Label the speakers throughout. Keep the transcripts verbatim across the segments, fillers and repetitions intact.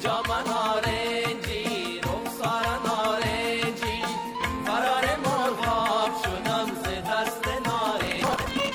Speaker 1: جام نارنجی رخسار نارنجی فرار مرغاب شدم ز دست نارنجی.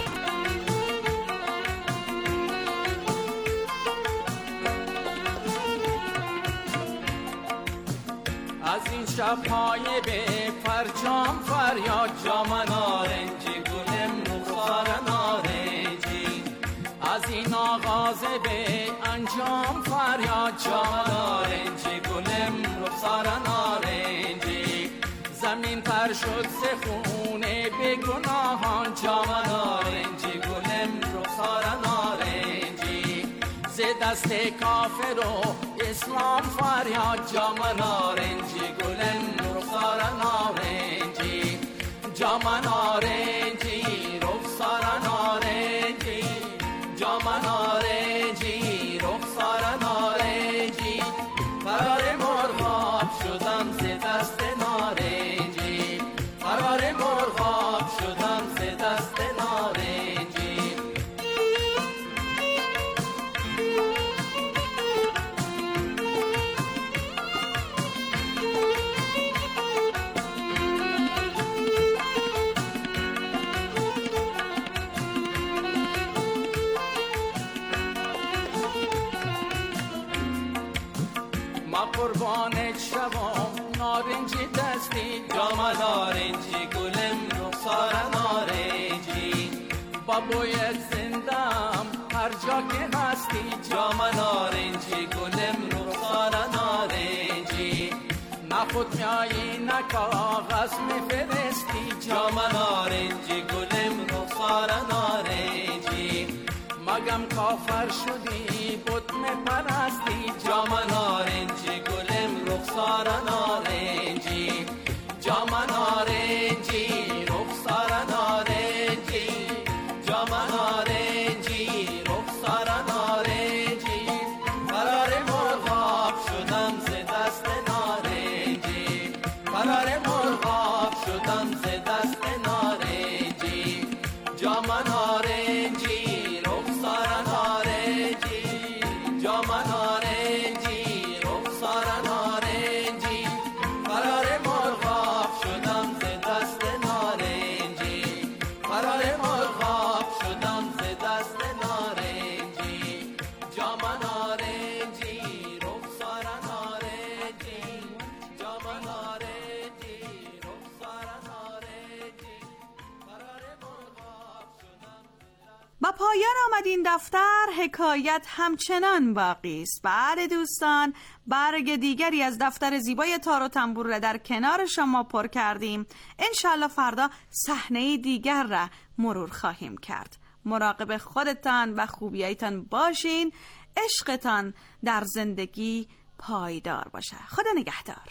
Speaker 1: از این شب‌های به فرجام فریاد جام نارنجی گلم رخسار نارنجی. از این آغاز به انجام فریاد جام نارنجی گلم رخسار نارنجی. زمین تر شد ز خون به گناهان جام نارنجی گلم رخسار نارنجی. ز دست کافر و اسلام فریاد جام نارنجی گلم رخسار نارنجی. جام نارنجی رخسار نارنجی جام نارنجی رخسار نارنجی فرار مرغاب شدم ز دست نارنجی. فرار مرغاب شدم ز دست نارنجی. ما قربانت شوم نارنجی دستی جام نارنجی گلم رخسار نارنجی. با بویت زندم هر جا که هستی جام نارنجی گلم رخسار نارنجی. نه خود میایی نه کاغذ میفرستی جام نارنجی گلم رخسار نارنجی. مگم کافر شدی بت میپرستی جام نارنجی گلم رخسار نارنجی. جام نارنجی رخسار نارنجی جام نارنجی رخسار نارنجی فرار مرغاب شدم ز دست نارنجی. فرار مرغاب شدم ز دست نارنجی. جام نارنجی رخسار نارنجی جام نارنجی رخسار نارنجی فرار مرغاب شدم ز دست نارنجی. فرار مرغاب شدم ز دست نارنجی. جام نارنجی رخسار نارنجی جام نارنجی رخسار نارنجی فرار مرغاب شدم.
Speaker 2: با پایان آمد این دفتر. حکایت همچنان باقی است. بعد دوستان برگ دیگری از دفتر زیبای تار و تنبور را در کنار شما پر کردیم. انشالله فردا صحنه دیگر را مرور خواهیم کرد. مراقب خودتان و خوبیایتان باشین. عشقتان در زندگی پایدار باشه. خدا نگهدار.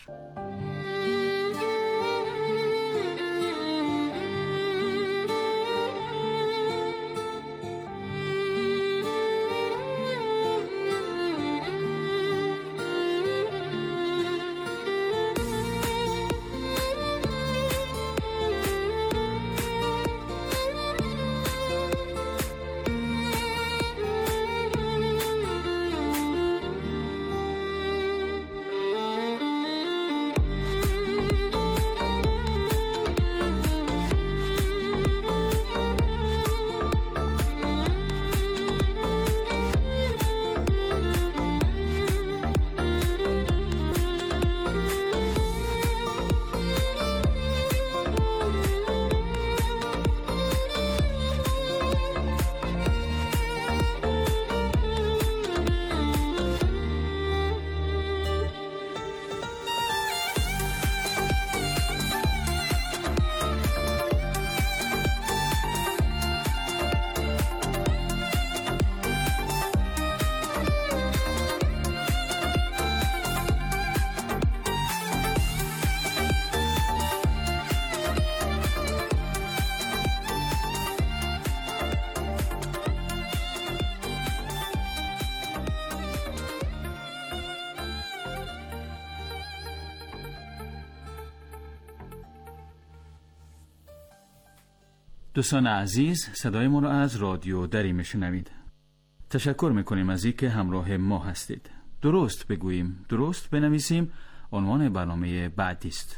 Speaker 3: دوستان عزیز، صدای ما را از رادیو دری میشنوید. تشکر میکنیم از اینکه همراه ما هستید. درست بگوییم، درست بنویسیم عنوان برنامه بعدی است.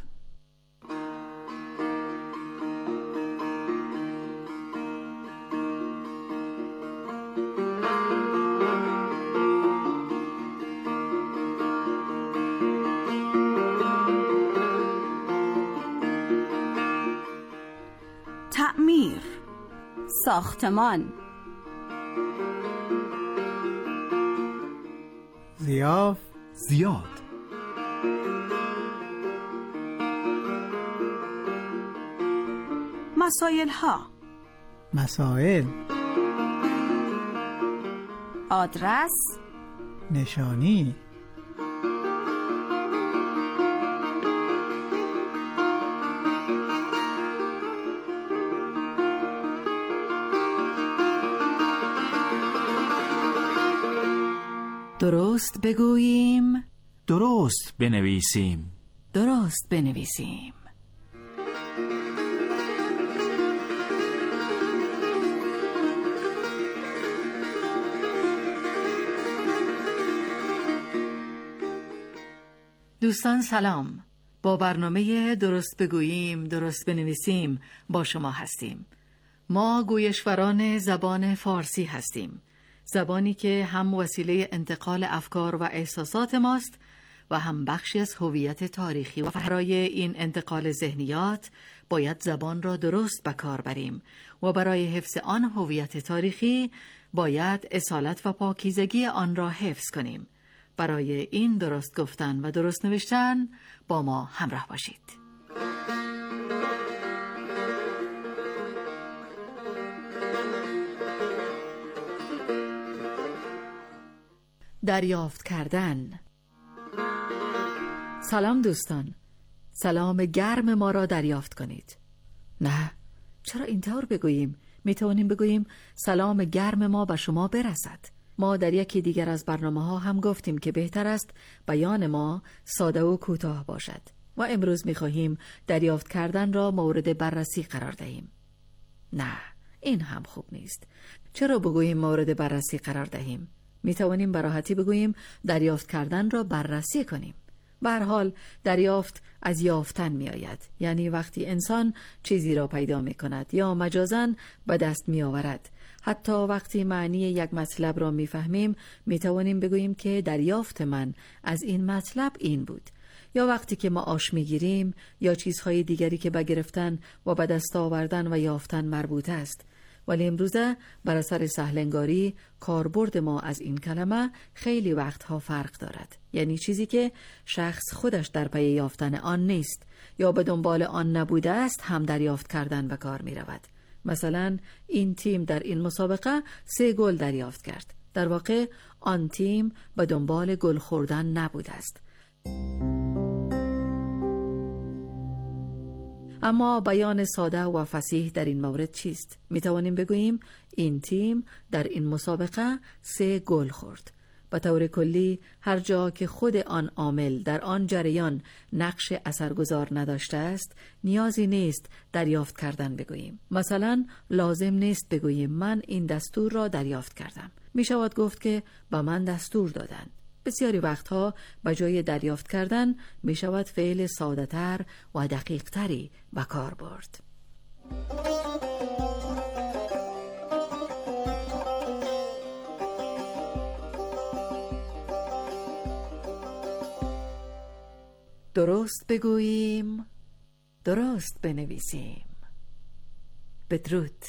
Speaker 2: تعمیر،
Speaker 4: ساختمان،
Speaker 5: ضیاف،
Speaker 6: زیاد،
Speaker 2: مسائل ها،
Speaker 5: مسائل،
Speaker 4: آدرس،
Speaker 5: نشانی،
Speaker 4: درست بگوییم،
Speaker 3: درست بنویسیم.
Speaker 4: درست بنویسیم. دوستان سلام، با برنامه درست بگوییم درست بنویسیم با شما هستیم. ما گویشوران زبان فارسی هستیم، زبانی که هم وسیله انتقال افکار و احساسات ماست و هم بخشی از هویت تاریخی و برای این انتقال ذهنیات باید زبان را درست به کار بریم و برای حفظ آن هویت تاریخی باید اصالت و پاکیزگی آن را حفظ کنیم. برای این درست گفتن و درست نوشتن با ما همراه باشید. دریافت کردن. سلام دوستان، سلام گرم ما را دریافت کنید. نه، چرا اینطور بگوییم؟ می توانیم بگوییم سلام گرم ما به شما برسد. ما در یکی دیگر از برنامه ها هم گفتیم که بهتر است بیان ما ساده و کوتاه باشد و امروز می خواهیم دریافت کردن را مورد بررسی قرار دهیم. نه، این هم خوب نیست. چرا بگوییم مورد بررسی قرار دهیم؟ می توانیم به راحتی بگوییم دریافت کردن را بررسی کنیم. به هر حال دریافت از یافتن می آید، یعنی وقتی انسان چیزی را پیدا می کند یا مجازاً به دست می آورد. حتی وقتی معنی یک مطلب را می فهمیم می توانیم بگوییم که دریافت من از این مطلب این بود. یا وقتی که ما آش می گیریم یا چیزهای دیگری که به گرفتن و به دست آوردن و یافتن مربوط است. ولی امروزه بر اثر سهلنگاری کاربرد ما از این کلمه خیلی وقتها فرق دارد، یعنی چیزی که شخص خودش در پی یافتن آن نیست یا به دنبال آن نبوده است هم دریافت کردن به کار می رود. مثلا این تیم در این مسابقه سه گل دریافت کرد. در واقع آن تیم به دنبال گل خوردن نبوده است. اما بیان ساده و فصیح در این مورد چیست؟ می توانیم بگوییم این تیم در این مسابقه سه گل خورد. به طور کلی هر جا که خود آن عامل در آن جریان نقش اثرگذار نداشته است نیازی نیست دریافت کردن بگوییم. مثلا لازم نیست بگوییم من این دستور را دریافت کردم. می شود گفت که به من دستور دادن. بسیاری وقتها به جای دریافت کردن می شود فعل ساده تر و دقیق تری به کار برد. درست بگوییم، درست بنویسیم. بدرود.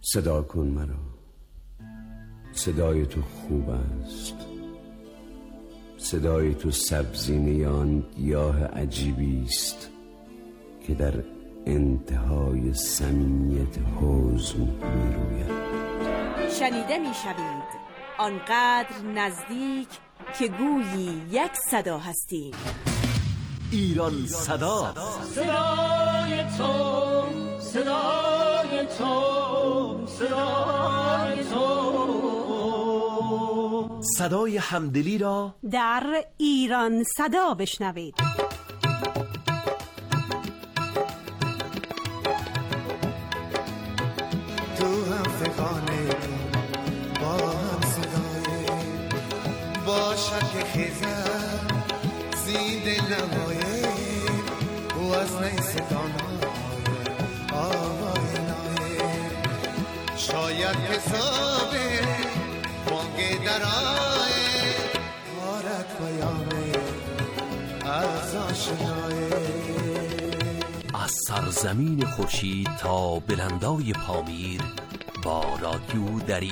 Speaker 6: صدا کن مرا، صدای تو خوب است، صدای تو سبزینه آن گیاه عجیبی است که در انتهای صمیمیت حزن می روید.
Speaker 7: شنیده می شوید آنقدر نزدیک که گویی یک صدا هستیم.
Speaker 8: ایران صدا،
Speaker 1: صدای تو، صدای تو، صدای تو،
Speaker 8: صدای همدلی را
Speaker 7: در ایران صدا بشنوید.
Speaker 9: تو هم فکانه با هم صدای باشد که خیزم زیده نمایه و از نیستان آوای نایه شاید حسابه بانگه درائه وارد پیامه از آشنایه.
Speaker 8: از سرزمین خورشید تا بلندای پامیر با رادیو دری.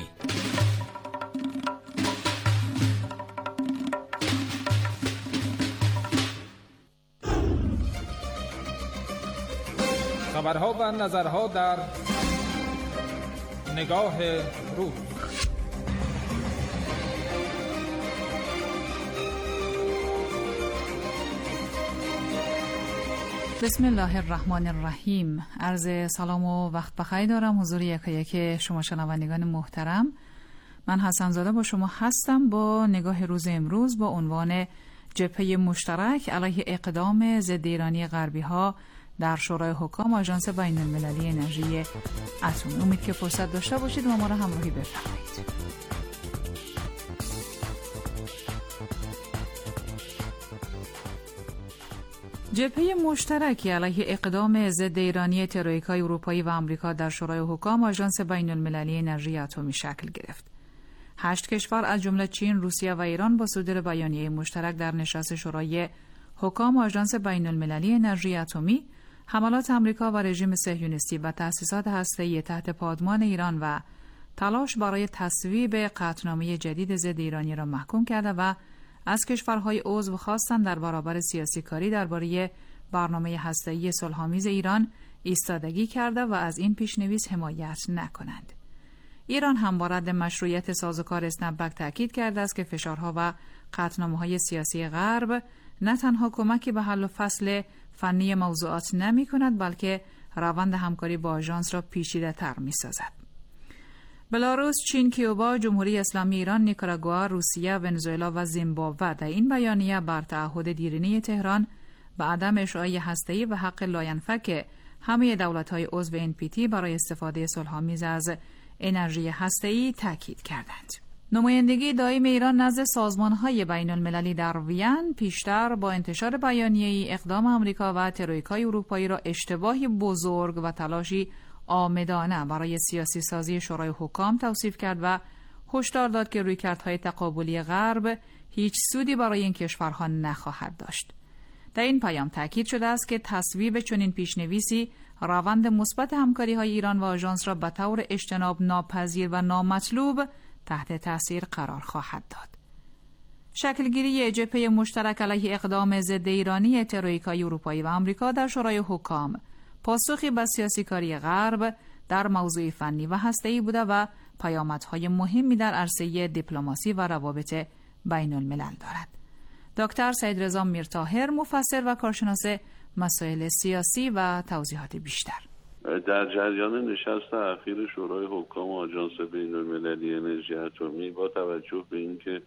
Speaker 10: خبرها و نظرها در نگاه روز.
Speaker 11: بسم الله الرحمن الرحیم. عرض سلام و وقت بخیر دارم حضور یکایک شما شنوندگان محترم. من حسن زاده با شما هستم با نگاه روز امروز با عنوان جبهه مشترک علیه اقدام ضد ایرانی غربی ها در شورای حکام آژانس بین المللی انرژی اتمی. امید که فرصت داشته باشید و ما را همراهی بفرمایید. جبهه مشترکی علیه اقدام ضد ایرانی ترویکای اروپایی و آمریکا در شورای حکام آژانس بین المللی انرژی اتمی شکل گرفت. هشت کشور از جمله چین، روسیه و ایران با صدور بیانیه مشترک در نشست شورای حکام آژانس بین المللی انرژی اتمی حملات آمریکا و رژیم صهیونیستی و تأسیسات هسته‌ای تحت پادمان ایران و تلاش برای تصویب قطعنامه جدید ضد ایرانی را محکوم کرده و از کشورهای عضو خواستند در برابر سیاسی کاری درباره برنامه هسته‌ای صلح‌آمیز ایران ایستادگی کرده و از این پیش‌نویس حمایت نکنند. ایران هم با رد مشروعیت سازوکار اسنپ‌بک تاکید کرده است که فشارها و قطعنامه‌های سیاسی غرب نه تنها کمکی به حل و فصل فنی موضوعات نمی‌کند بلکه روند همکاری با آژانس را پیچیده‌تر می‌سازد. بلاروس، چین، کیوبا، جمهوری اسلامی ایران، نیکاراگوآ، روسیه، ونزوئلا و زیمبابوه در این بیانیه بر تعهد دیرینه تهران به عدم اشاعه هسته‌ای و حق لاینفک همه دولت‌های عضو ان پی تی برای استفاده صلح‌آمیز از انرژی هسته‌ای تاکید کردند. نمایندگی دائم ایران نزد سازمان‌های بین‌المللی در وین پیشتر با انتشار بیانیه‌ای اقدام آمریکا و ترویکای اروپایی را اشتباهی بزرگ و تلاشی عامدانه برای سیاسی سازی شورای حکام توصیف کرد و هشدار داد که رویکردهای تقابلی غرب هیچ سودی برای این کشورها نخواهد داشت. در این پیام تاکید شده است که تصویب چنین پیشنویسی روند مثبت همکاری‌های ایران و آژانس را به طور اجتناب ناپذیر و نامطلوب تحت تاثیر قرار خواهد داد. شکلگیری جبهه مشترک علیه اقدام ضد ایرانی ترویکای اروپایی و آمریکا در شورای حکام پاسخی به سیاسی کاری غرب در موضوع فنی و هسته‌ای بوده و پیامدهای مهمی در عرصه دیپلماسی و روابط بین الملل دارد. دکتر سید رضا میرطاهر، مفسر و کارشناس مسائل سیاسی و توضیحات بیشتر.
Speaker 12: در جریان نشست اخیر شورای حکام آژانس بین المللی انرژی اتمی با توجه به اینکه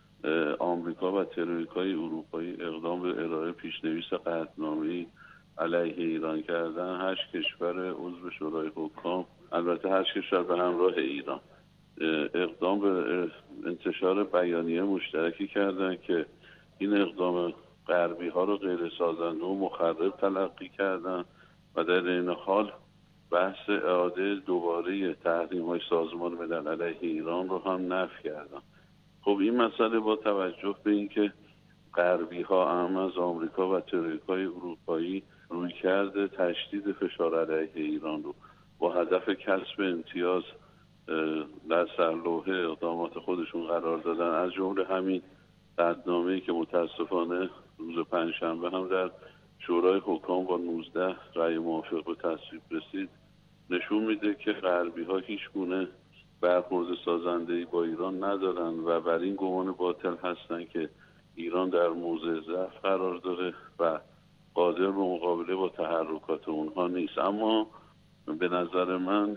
Speaker 12: آمریکا و ترویکای اروپایی اقدام به ارائه پیشنویس قطعنامه‌ای علیه ایران کردن، هشت کشور عضو شورای حکام، البته هشت کشور به همراه ایران، اقدام به انتشار بیانیه مشترکی کردن که این اقدام غربی ها رو غیر سازنده و مخرب تلقی کردن و در این حال بحث اعاده دوباره تحریم های سازمان ملل علیه ایران رو هم نفی کردن. خب این مسئله با توجه به اینکه غربی ها هم از آمریکا و ترویکای اروپایی روی کرده تشدید فشار علیه ایران رو با هدف کسب امتیاز در سرلوحه اقدامات خودشون قرار دادن، از جمله همین قطعنامه‌ای که متاسفانه روز پنجشنبه هم در شورای حکام با نوزده رأی موافق به تصویب رسید، نشون میده که غربی‌ها هیچ گونه برخورد سازنده‌ای با ایران ندارن و بر این گمان باطل هستن که ایران در موضع ضعف قرار داره و قادر به مقابله با تحرکات اونها نیست. اما به نظر من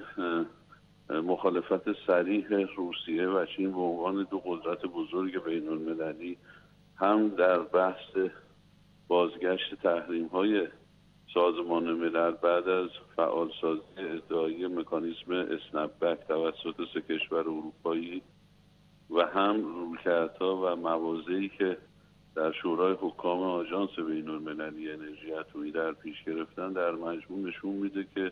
Speaker 12: مخالفت صریح روسیه و چین به عنوان دو قدرت بزرگ بین المللی هم در بحث بازگشت تحریم‌های سازمان ملل بعد از فعالسازی ادعایی مکانیزم اسنپ بک توسط سه کشور اروپایی و هم رویکردها و مواضعی که در شورای حکام آژانس بین المللی انرژی اتمی در پیش گرفتن در مجموع نشون میده که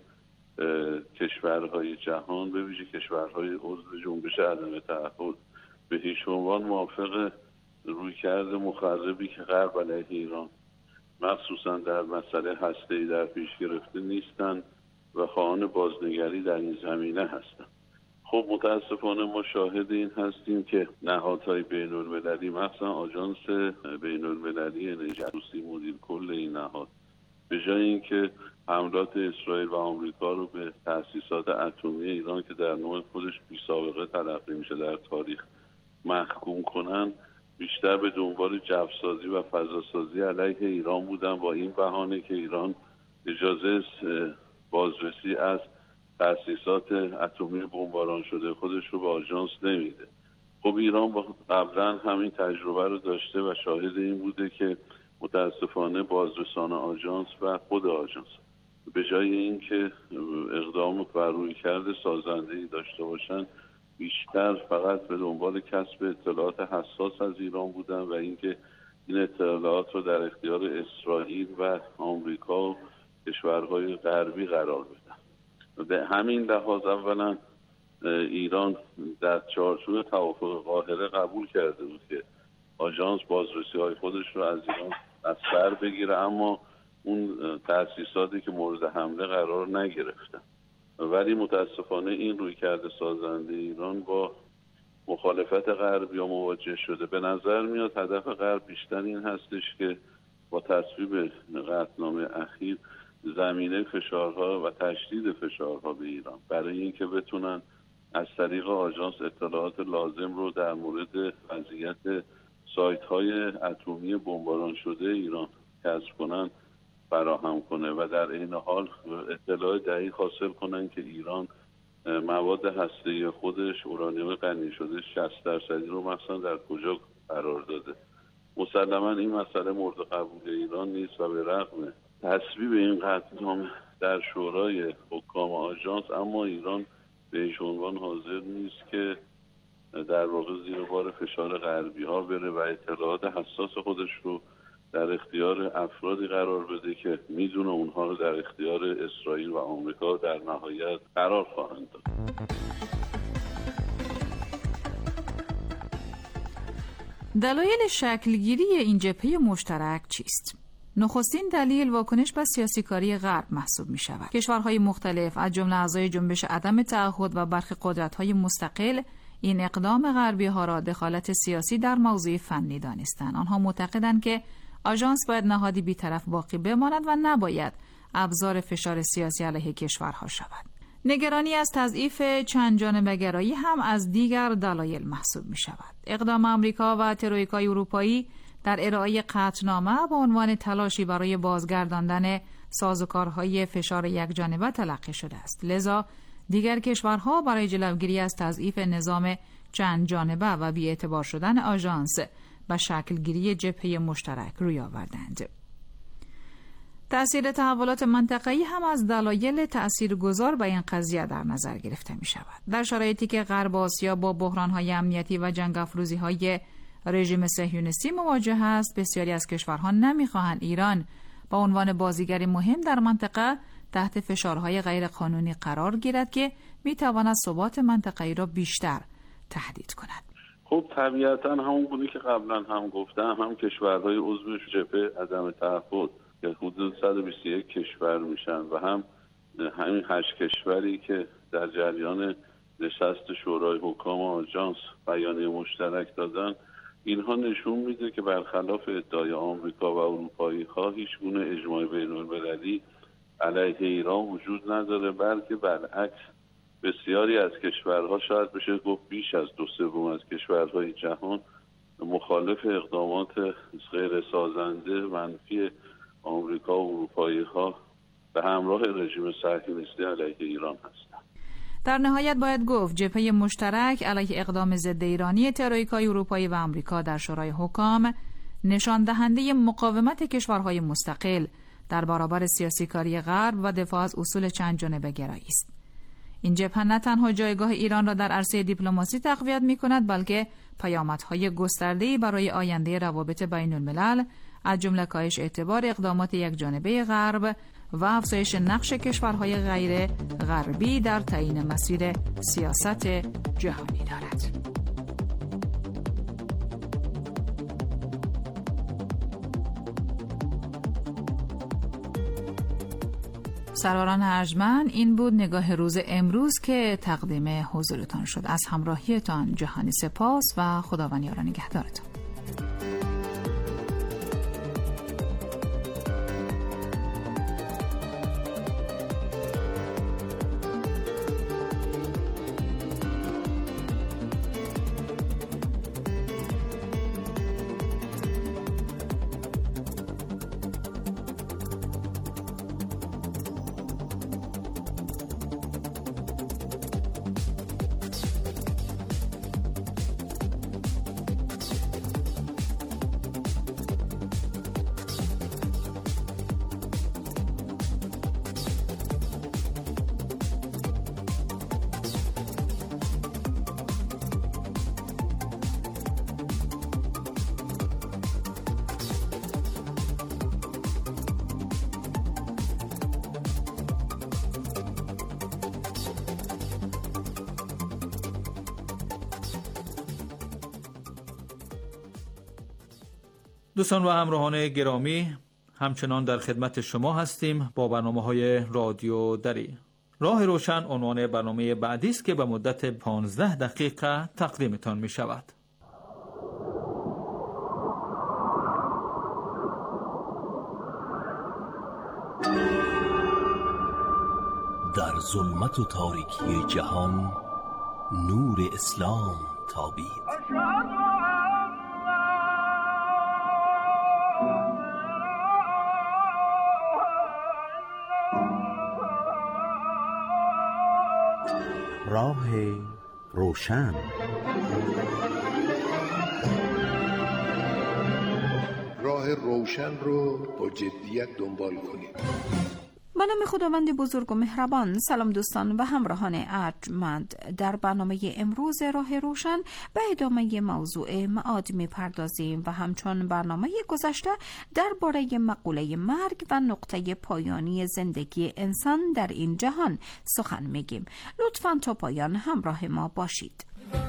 Speaker 12: کشورهای جهان به ویژه کشورهای عضو جنبش عدم تعهد به هیچ عنوان موافق رویکرد مخربی که غرب علیه ایران مخصوصا در مسئله هسته‌ای در پیش گرفته نیستند و خواهان بازنگری در این زمینه هستند. خب متاسفانه ما شاهد این هستیم که نهادهای بین المللی مخصوصا آژانس بین المللی انرژی اتمی مدیر کل این نهاد به جای اینکه حملات اسرائیل و آمریکا رو به تأسیسات اتمی ایران که در نوع خودش بی سابقه تلقی میشه در تاریخ محکوم کنن، بیشتر به دنبال جوسازی و فضاسازی علیه ایران بودن با این بهانه که ایران اجازه بازرسی از تأسیسات اتمی بمباران شده خودش رو به آژانس نمیده. خب ایران با قبلا همین تجربه رو داشته و شاهد این بوده که متاسفانه بازرسان آژانس و خود آژانس به جای اینکه اقدام و رویکرد سازنده‌ای داشته باشن، بیشتر فقط به دنبال کسب اطلاعات حساس از ایران بودن و اینکه این اطلاعات رو در اختیار اسرائیل و آمریکا و کشورهای غربی قرار بدن. به همین لحاظ اولا ایران در چارچوب توافق قاهره قبول کرده بود که آژانس بازرسی‌های خودش رو از ایران از سر بگیره، اما اون تأسیساتی که مورد حمله قرار نگرفتن. ولی متاسفانه این رویکرد سازنده ایران با مخالفت غرب یا مواجه شده. به نظر میاد هدف غرب بیشتر این هستش که با تصویب قطعنامه اخیر زمینه فشارها و تشدید فشارها به ایران برای اینکه بتونن از طریق آژانس اطلاعات لازم رو در مورد وضعیت سایت‌های اتمی بمباران شده ایران کسب کنن فراهم کنه و در این حال اطلاع دقیق حاصل کنن که ایران مواد هسته‌ای خودش اورانیوم غنی شده شصت درصدی رو مثلا در کجا قرار داده. مسلما این مسئله مورد قبول ایران نیست و به رغم تصویب این قطعنامه در شورای حکام آژانس، اما ایران به هیچ عنوان حاضر نیست که در واقع زیر بار فشار غربی ها بره و اطلاعات حساس خودش رو در اختیار افرادی قرار بده که میدونه اونها رو در اختیار اسرائیل و آمریکا در نهایت قرار خواهند داد.
Speaker 11: دلایل شکلگیری این جبهه مشترک چیست؟ نخستین دلیل واکنش به سیاسیکاری غرب محسوب می شود. کشورهای مختلف از جمله اعضای جنبش عدم تعهد و برخی قدرت‌های مستقل این اقدام غربی ها را دخالت سیاسی در موضوع فنی دانستند. آنها معتقدند که آژانس باید نهادی بی‌طرف باقی بماند و نباید ابزار فشار سیاسی علیه کشورها شود. نگرانی از تضعیف چند جانبه‌گرایی هم از دیگر دلایل محسوب می شود. اقدام آمریکا و ترویکای اروپایی در ارائه قطعنامه با عنوان تلاشی برای بازگرداندن سازوکارهای فشار یکجانبه تلقی شده است. لذا دیگر کشورها برای جلوگیری از تضعیف نظام چند جانبه و بی‌اعتبار شدن آژانس به شکلگیری جبهه مشترک روی آوردند. تأثیر تحولات منطقه‌ای هم از دلایل تأثیرگذار به این قضیه در نظر گرفته می شود. در شرایطی که غرب آسیا با بحران‌های امنیتی و جنگ افروزی‌های رژیم صهیونیستی مواجه است، بسیاری از کشورها نمی‌خواهند ایران با عنوان بازیگری مهم در منطقه تحت فشارهای غیرقانونی قرار گیرد که می‌تواند ثبات منطقه‌ای را بیشتر تهدید کند.
Speaker 12: خب طبیعتاً همون بودی که قبلا هم گفتم، هم کشورهای عضو جبهه عدم تعهد که حدود صد و بیست و یک کشور میشن و هم همین هشت کشوری که در جریان نشست شورای حکام و آژانس بیانیه مشترک دادن، اینها نشون میده که برخلاف ادعای آمریکا و اروپایی ها هیچ گونه اجماع بین‌المللی علیه ایران وجود نداره، بلکه برعکس بسیاری از کشورها، شاید بشه گفت بیش از دو سوم از کشورهای جهان، مخالف اقدامات غیر سازنده منفی آمریکا و اروپایی ها به همراه رژیم صهیونیستی علیه ایران هستند.
Speaker 11: در نهایت باید گفت جبهه مشترک علیه اقدام ضد ایرانی ترویکای اروپایی و آمریکا در شورای حکام نشان دهنده مقاومت کشورهای مستقل در برابر سیاسی کاری غرب و دفاع از اصول چند جانبه گرایی است. این جبهه نه تنها جایگاه ایران را در عرصه دیپلماسی تقویت می‌کند، بلکه پیامدهای گسترده‌ای برای آینده روابط بین الملل از جمله کاهش اعتبار اقدامات یکجانبه غرب و افزایش نقش کشورهای غیر غربی در تعیین مسیر سیاست جهانی دارد. سروران ارجمند، این بود نگاه روز امروز که تقدیم حضورتان شد. از همراهیتان جهانی سپاس و خداوند یار و نگهدارتان.
Speaker 13: دوستان و همراهان گرامی، همچنان در خدمت شما هستیم با برنامه‌های رادیو دری. راه روشن عنوان برنامه بعدی است که به مدت پانزده دقیقه تقدیمتان می شود.
Speaker 8: در ظلمت و تاریکی جهان نور اسلام تابید.
Speaker 6: راه روشن.
Speaker 14: راه روشن رو با جدیت دنبال کنید.
Speaker 2: به نام خداوند بزرگ و مهربان. سلام دوستان و همراهان ارجمند. در برنامه امروز راه روشن به ادامه موضوع معاد می‌پردازیم و همچون برنامه گذشته درباره مقوله مرگ و نقطه پایانی زندگی انسان در این جهان سخن میگیم. لطفاً تا پایان همراه ما باشید.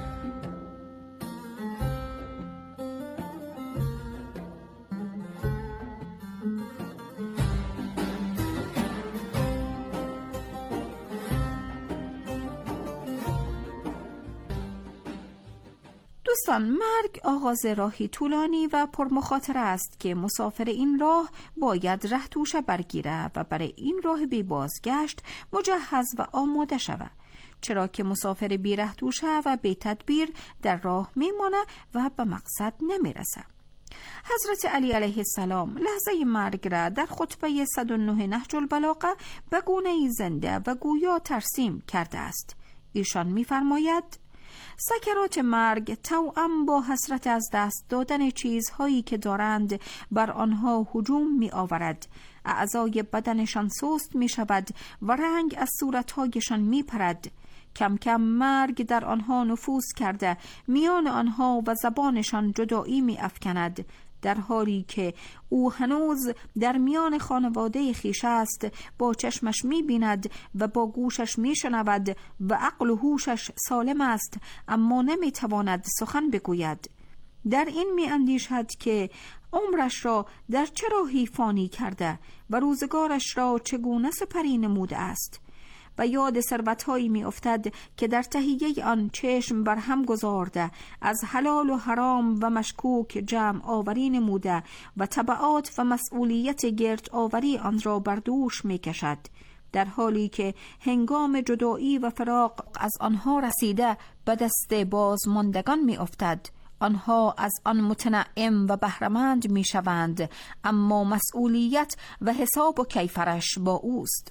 Speaker 2: دوستان، مرگ آغاز راهی طولانی و پرمخاطره است که مسافر این راه باید ره توشه برگیره و برای این راه بی بازگشت مجهز و آماده شود، چرا که مسافر بی ره توشه و بی تدبیر در راه میمانه و به مقصد نمیرسه. حضرت علی علیه السلام لحظه مرگ را در خطبه صد و نه نهج البلاغه به گونه‌ای زنده و گویا ترسیم کرده است. ایشان می‌فرماید: سکرات مرگ توأم با حسرت از دست دادن چیزهایی که دارند بر آنها هجوم می آورد. اعضای بدنشان سست می شود و رنگ از صورتهایشان می پرد. کم کم مرگ در آنها نفوذ کرده میان آنها و زبانشان جدایی می افکند، در حالی که او هنوز در میان خانواده خویش است، با چشمش می بیند و با گوشش می شنود و عقل و هوشش سالم است، اما نمی تواند سخن بگوید. در این می اندیشد که عمرش را در چه راهی فانی کرده و روزگارش را چگونه سپری نموده است.
Speaker 15: و یاد ثروت‌هایی می‌افتد که در تهیه آن چشم بر هم گذارده، از حلال و حرام و مشکوک جمع آوری نموده و تبعات و مسئولیت گرد آوری آن را بر دوش می‌کشد، در حالی که هنگام جدایی و فراق از آنها رسیده به دست بازماندگان می‌افتد. آنها از آن متنعم و بهره‌مند می‌شوند، اما مسئولیت و حساب و کیفرش با اوست.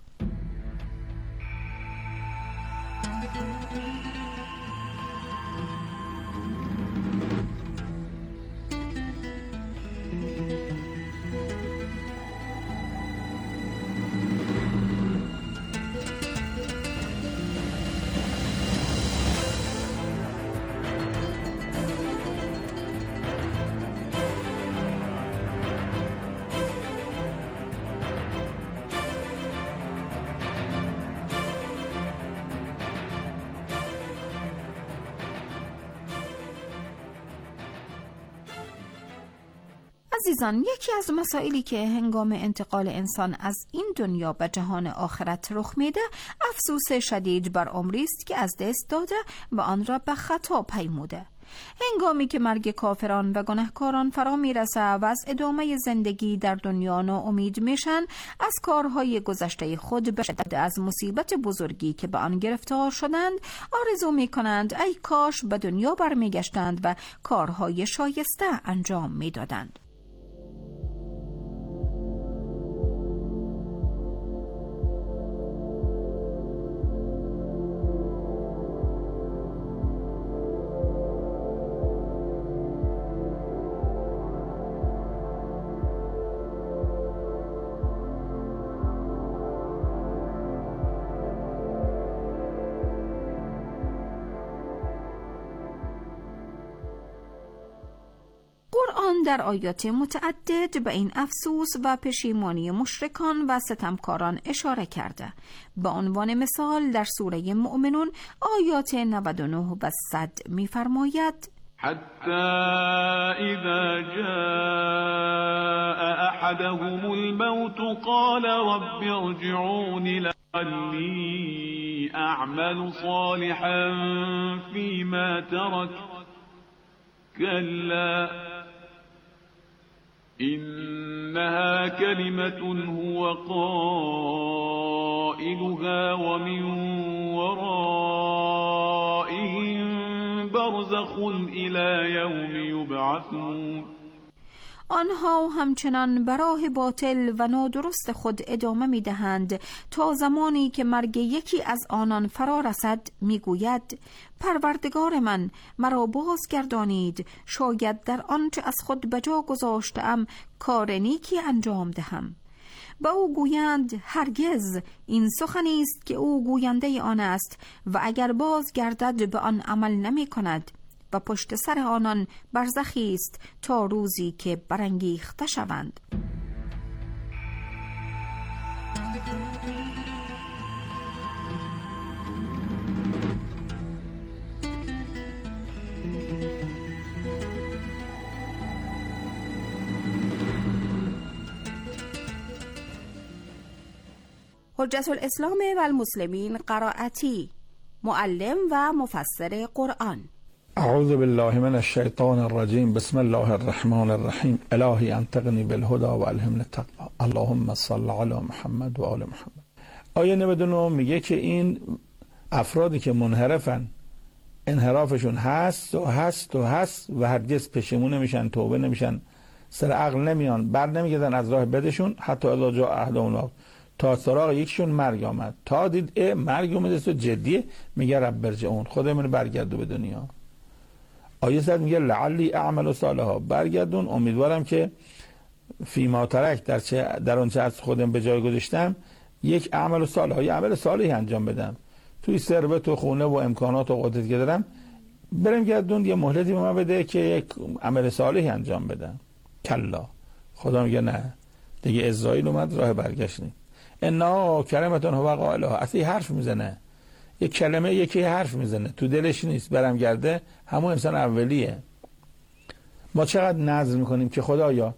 Speaker 15: عزیزان، یکی از مسائلی که هنگام انتقال انسان از این دنیا به جهان آخرت رخ میده، افسوس شدید بر عمری است که از دست داده و آن را به خطا پیموده. هنگامی که مرگ کافران و گناهکاران فرا میرسه و از ادامه زندگی در دنیا ناامید میشن، از کارهای گذشته خود به شدت از مصیبت بزرگی که به آن گرفتار شدند آرزو میکنند ای کاش به دنیا برمیگشتند و کارهای شایسته انجام میدادند. قرآن در آیات متعدد به این افسوس و پشیمانی مشرکان و ستمکاران اشاره کرده. به عنوان مثال در سوره مؤمنون آیات نود و نه و صد می‌فرماید:
Speaker 16: حتی اذا جاء احدهم الموت قال رب ارجعون لعلی اعمل صالحا فيما ترك كلا إنها كلمة هو قائلها ومن ورائهم برزخ إلى يوم يبعثون.
Speaker 15: آنها همچنان به راه باطل و نادرست خود ادامه می دهند تا زمانی که مرگ یکی از آنان فرا رسد می گوید پروردگار من مرا بازگردانید، شاید در آنچه از خود بجا گذاشتم کار نیکی انجام دهم. با او گویند هرگز، این سخنی است که او گوینده آن است و اگر بازگردد به آن عمل نمی کند و پشت سر آنان برزخی است تا روزی که برانگیخته شوند. حجت الاسلام و المسلمین قرائتی، معلم و مفسر قرآن.
Speaker 17: اعوذ بالله من الشیطان الرجیم. بسم الله الرحمن الرحیم. الهی انطقنی بالهدى و الهمنی التقوی. اللهم صل علی محمد و آل محمد. آیه نود و نه میگه که این افرادی که منحرفن، انحرافشون هست و هست و هست و هرگز پشیمون نمیشن، توبه نمیشن، سر عقل نمیان، بر نمیگردن از راه بدشون، حتی اذا جاء احدهم الموت، تا سراغ یکشون مرگ آمد، تا دید اه مرگ اومده است و جدیه، میگه رب ارجعون، خدا من برگردو به دنیا. آیه صد میگه لعلی اعمل صالحا، برگردون امیدوارم که فیما ترک، در چه در اون چه از خودم به جای گذاشتم، یک عمل صالح، یه عمل صالحی انجام بدم، توی ثروت و خونه و امکانات و قدرتی که دارم، برم گردون یه مهلتی به من بده که یک عمل صالحی انجام بدم. کلا، خدا میگه نه دیگه، اسرائیل اومد راه برگشت نیست. انا کلمتون هو قائلها، اصلا حرف میزنه، یک کلمه یکی حرف میزنه، تو دلش نیست، برم گرده همون انسان اولیه. ما چقدر نذر میکنیم که خدایا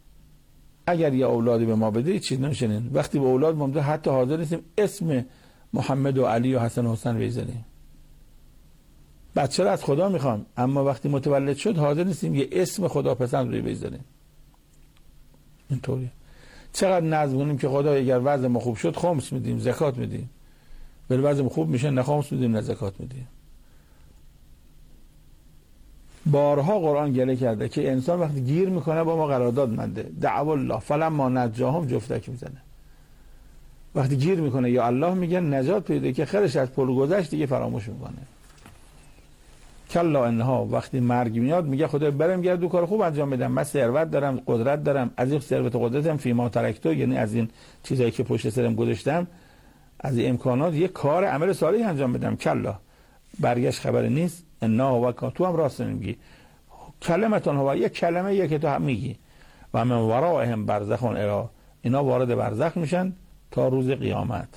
Speaker 17: اگر یه اولادی به ما بده چیز نمیشنین، وقتی به اولاد مونده حتی حاضر نیستیم اسم محمد و علی و حسن و حسین بذاریم. بچه را از خدا میخوام، اما وقتی متولد شد حاضر نیستیم یه اسم خدا پسند روی بذاریم. اینطوریه. چقدر نظم کنیم که خدا اگر وضع ما خوب شد خمس میدیم، زکات میدیم، ولی وضع خوب میشه نه خمس میدیم نه زکات میدیم. بارها قرآن گله کرده که انسان وقتی گیر میکنه با ما قرارداد منده. دعوا الله فلما نجاهم جفتک میزنه. وقتی گیر میکنه یا الله میگه نجات پیدا که خیرش از پل گذشت دیگه فراموش میکنه. کلا انها وقتی مرگ میاد میگه خدا برم گردو کار خوب انجام بدم، من ثروت دارم، قدرت دارم، از این ثروت و قدرتم فیما ترکتو، یعنی از این چیزایی که پشت سرم گذاشتم، از این امکانات یک کار عمل صالحی انجام بدم. کلا برگشت خبر نیست. انا و تو هم راست نمیگی. کلمتون هوا یک کلمه یک که تو هم میگی. و من ورائهم برزخون الی، اینا وارد برزخ میشن تا روز قیامت.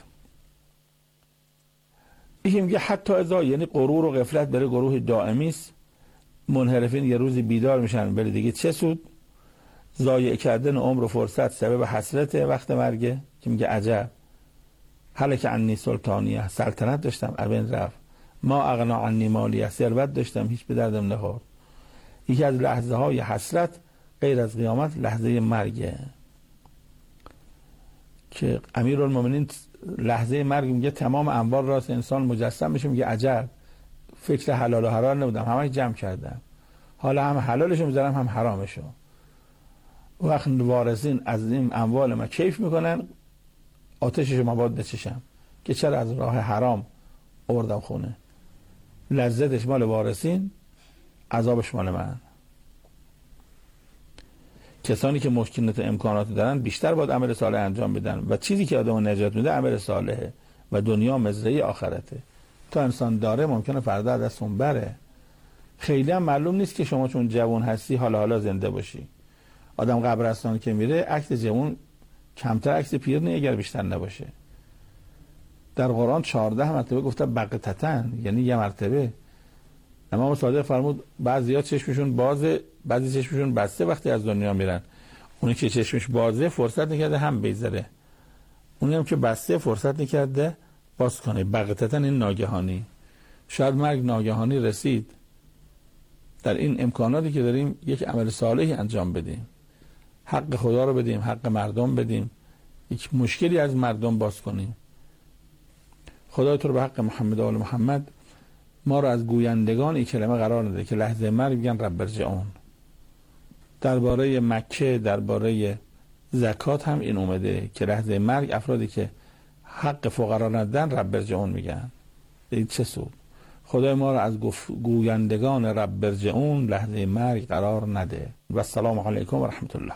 Speaker 17: یکی میگه حتی ازا، یعنی غرور و غفلت برای گروه دائمی است. منحرفین یه روزی بیدار میشن، ولی دیگه چه سود؟ ضایع کردن عمر و فرصت سبب حسرت وقت مرگه که میگه عجب هلک عنی سلطانیه، سلطنت داشتم ابن رفت، ما اغنا عنی مالیه، ثروت داشتم هیچ به دردم نخورد. یکی از لحظه های حسرت غیر از قیامت لحظه مرگه که امیرالمومنین لحظه مرگ میگه تمام انوار راست انسان مجسم میشه، میگه عجب فکر حلال و حرام نبودم، همه جمع کردم، حالا هم حلالشو میذارم هم حرامشو. وقت وارثین از این اموال ما کیف میکنن، آتششو مباد بچشم که چرا از راه حرام آوردم خونه. لذتش مال وارثین، عذابش مال من. کسانی که مشکلات امکانات دارن بیشتر باید عمل صالح انجام بدن و چیزی که آدمو نجات میده عمل صالحه و دنیا مزرعه آخرته. تا انسان داره ممکنه فردا از دستون بره. خیلی هم معلوم نیست که شما چون جوان هستی حالا حالا زنده باشی. آدم قبرستان که میره عکس جوان کمتر عکس پیر نه اگر بیشتر نباشه. در قرآن چهارده مرتبه گفته بغتتن، یعنی یه مرتبه. امام صادق فرمود بعضیا چشمشون بازه، بعضی چشمشون بسته وقتی از دنیا میرن. اونی که چشمش بازه فرصت نکرده هم بیزره، اونی هم که بسته فرصت نکرده باز کنه. بغتتن این ناگهانی. شاید مرگ ناگهانی رسید. در این امکاناتی که داریم یک عمل صالحی انجام بدیم، حق خدا رو بدیم، حق مردم بدیم، یک مشکلی از مردم باز کنیم. خدا تو رو به حق محمد و آل محمد ما رو از گویندگان این کلمه قرار نده که لحظه مرگ میگن رب ارجعون. درباره مکه، درباره زکات هم این اومده که لحظه مرگ افرادی که حق فقرا ندن رب ارجعون میگن. این چه سود؟ خدای ما رو از گویندگان رب ارجعون لحظه مرگ قرار نده. و السلام علیکم و رحمت الله.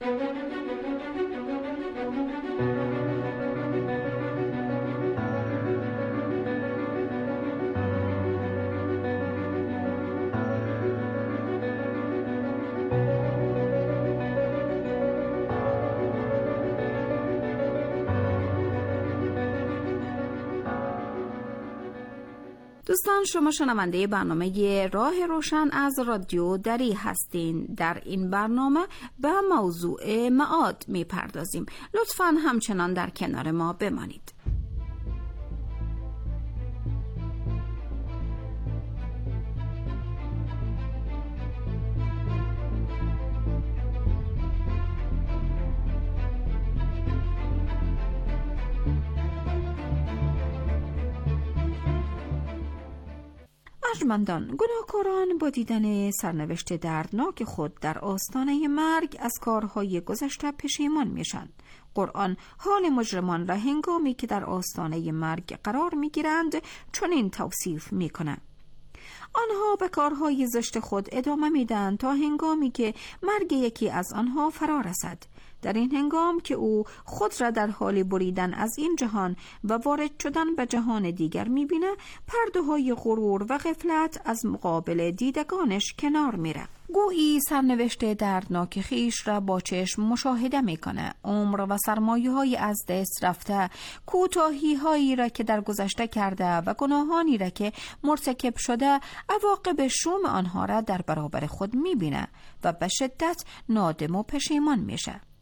Speaker 15: دوستان، شما شنونده برنامه راه روشن از رادیو دری هستین. در این برنامه به موضوع معاد می پردازیم. لطفاً همچنان در کنار ما بمانید. ارجمندان، گناهکاران با دیدن سرنوشت دردناک خود در آستانه مرگ از کارهای گذشته پشیمان میشن. قرآن حال مجرمان را هنگامی که در آستانه مرگ قرار میگیرند چنین توصیف میکنه: آنها به کارهای زشت خود ادامه میدن تا هنگامی که مرگ یکی از آنها فرا رسد. در این هنگام که او خود را در حال بریدن از این جهان و وارد شدن به جهان دیگر میبینه، پرده های غرور و غفلت از مقابل دیدگانش کنار میره. گویی سرنوشت دردناک خیش را با چشم مشاهده میکنه. عمر و سرمایه های از دست رفته، کوتاهی هایی را که در گذشته کرده و گناهانی را که مرتکب شده، عواقب شوم آنها را در برابر خود میبینه و به شدت نادم و پشیمان میشه.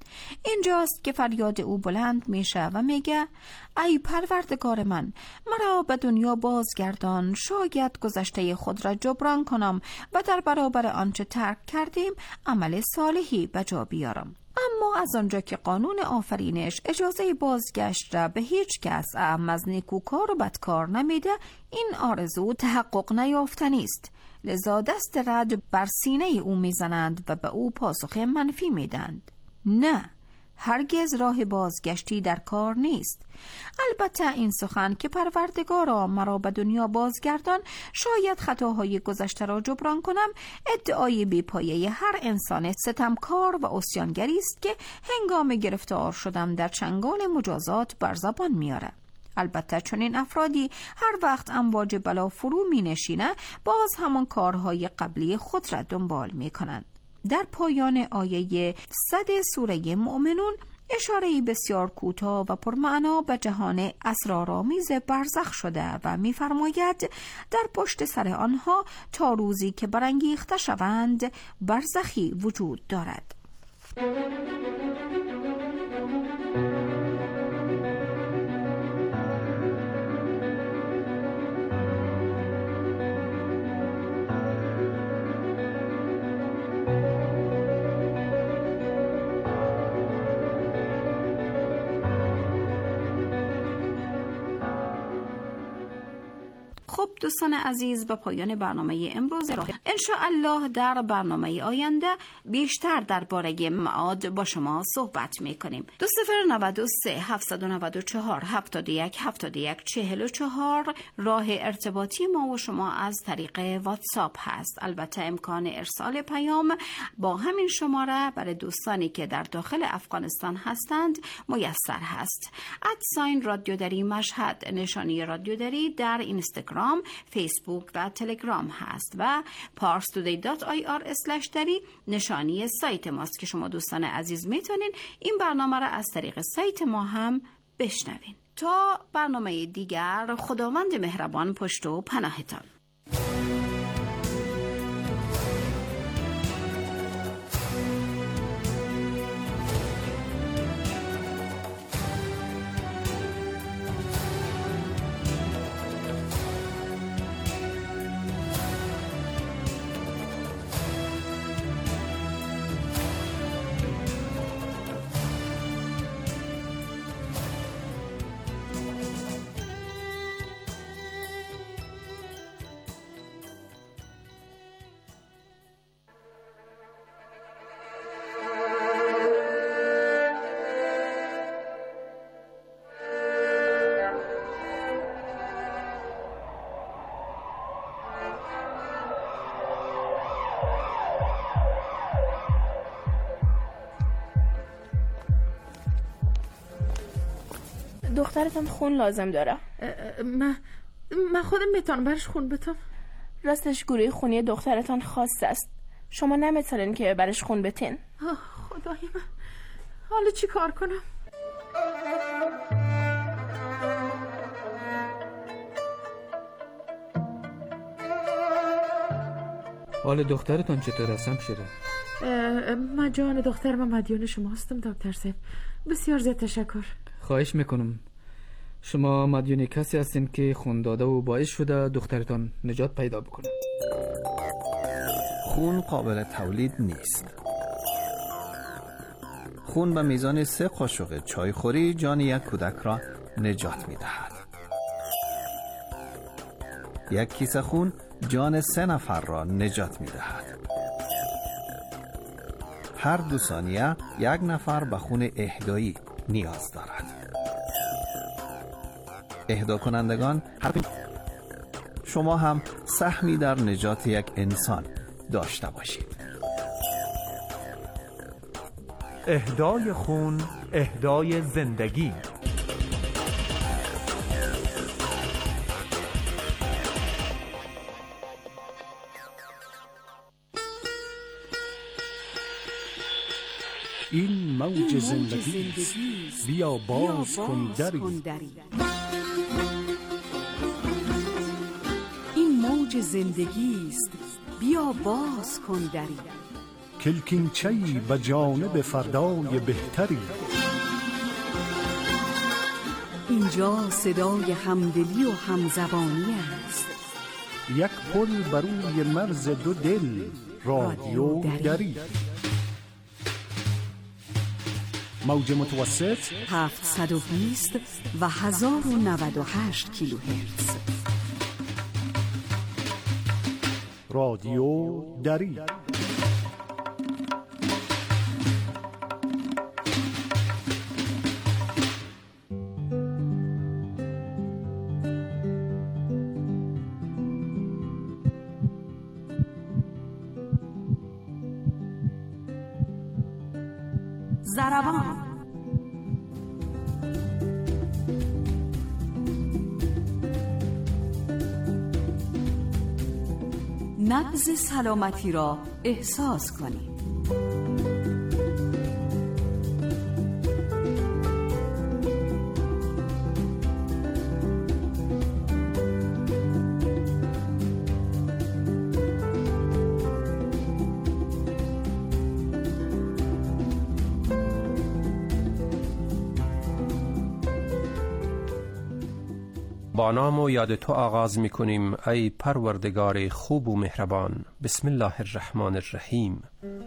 Speaker 15: اینجاست که فریاد او بلند میشه و میگه ای پروردگار من، مرا به دنیا بازگردان، شاید گذشته خود را جبران کنم و در برابر آنچه ترک کردیم عمل صالحی به جا بیارم. اما از آنجا که قانون آفرینش اجازه بازگشت را به هیچ کس اعم از نیکوکار و بدکار نمیده، این آرزو تحقق نیافتنی است. لذا دست رد بر سینه او میزنند و به او پاسخ منفی میدند. نه، هرگز راه بازگشتی در کار نیست. البته این سخن که پروردگارا مرا به دنیا بازگردان، شاید خطاهای گذشته را جبران کنم، ادعای بی‌پایه هر انسان ستمکار و عصیانگری است که هنگام گرفتار شدم در چنگال مجازات بر زبان میاره. البته چنین افرادی هر وقت امواج بلا فرو می نشینه، باز همان کارهای قبلی خود را دنبال می کنند. در پایان آیه صد سوره مؤمنون اشاره بسیار کوتاه و پرمعنا به جهان اسرارآمیز برزخ شده و می‌فرماید در پشت سر آنها تا روزی که برانگیخته شوند برزخی وجود دارد. خب دوستان عزیز، به پایان برنامه امروز راه ان شاء الله در برنامه آینده بیشتر درباره معاد با شما صحبت میکنیم. دو صفر نود و سه هفتصد و نود و چهار هفتاد و یک هفتاد و یک چهل و چهار راه ارتباطی ما و شما از طریق واتساپ هست. البته امکان ارسال پیام با همین شماره برای دوستانی که در داخل افغانستان هستند میسر هست. ادساین رادیو دری مشهد، نشانی رادیو دری در اینستاگرام، فیسبوک و تلگرام هست و پارستودی دات آی آر اسلش دری نشانی سایت ماست که شما دوستان عزیز میتونین این برنامه را از طریق سایت ما هم بشنوین. تا برنامه دیگر، خداوند مهربان پشت و پناهتان.
Speaker 18: دخترتان خون لازم داره.
Speaker 19: من من خودم میتونم برش خون بتم.
Speaker 18: راستش گروه خونی دخترتان خاص است. شما نمیتونین که برش خون بتین.
Speaker 19: خدای من، حالا چی کار کنم؟
Speaker 20: حال دخترتان چطور است همشیره؟
Speaker 19: من جان دختر من مدیون شما هستم دکتر صاحب. بسیار زیاد تشکر.
Speaker 20: خواهش میکنم. شما مدیون کسی هستین که خون داده و باعث شده دخترتان نجات پیدا بکنه.
Speaker 21: خون قابل تولید نیست. خون به میزان سه قاشق چایخوری جان یک کودک را نجات میدهد. یک کیسه خون جان سه نفر را نجات میدهد. هر دو ثانیه یک نفر به خون اهدایی نیاز دارد. اهدا کنندگان، شما هم سهمی در نجات یک انسان داشته باشید.
Speaker 22: اهدای خون، اهدای زندگی.
Speaker 23: این موج زندگی است، بیا باز کن دری.
Speaker 7: این موج زندگی است، بیا باز کن دری.
Speaker 23: کلکینچه‌ای به جانب فردای بهتری.
Speaker 7: اینجا صدای همدلی و همزبانی است.
Speaker 23: یک پل بر روی مرز دو دل، رادیو دری. موج متوسط
Speaker 7: هفتصد و بیست و هزار و نود و هشت کیلوهرتز.
Speaker 23: رادیو دری.
Speaker 2: زربان. نبض سلامتی را احساس کنید.
Speaker 3: با نام و یاد تو آغاز می کنیم ای پروردگار خوب و مهربان. بسم الله الرحمن الرحیم.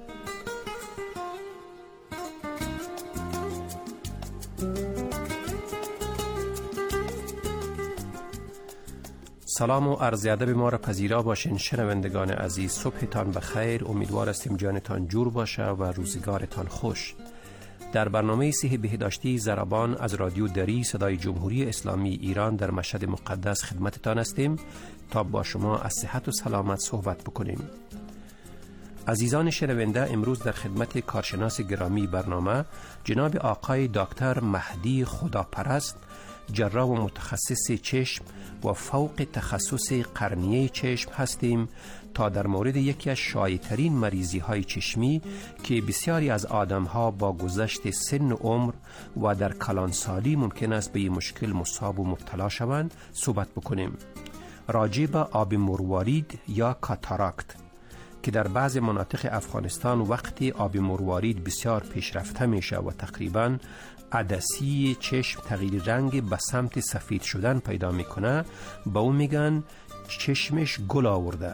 Speaker 3: سلام و عرض ادب ما را پذیرا باشین شنوندگان عزیز. صبحتان بخیر، امیدوار هستیم جانتان جور باشه و روزگارتان خوش. در برنامه صحه بهداشتی زربان از رادیو دری صدای جمهوری اسلامی ایران در مشهد مقدس خدمتتان هستیم تا با شما از صحت و سلامت صحبت بکنیم. عزیزان شنونده، امروز در خدمت کارشناس گرامی برنامه جناب آقای دکتر مهدی خداپرست، جراح و متخصص چشم و فوق تخصص قرنیه چشم هستیم تا در مورد یکی از شایع‌ترین مریضی های چشمی که بسیاری از آدم ها با گذشت سن و عمر و در کلانسالی ممکن است به این مشکل مصاب و مبتلا شوند صحبت بکنیم. راجع به آب مروارید یا کاتاراکت که در بعض مناطق افغانستان وقتی آب مروارید بسیار پیشرفته میشه و تقریباً عدسی چشم تغییر رنگ به سمت سفید شدن پیدا میکنه، با اون میگن چشمش گل آورده.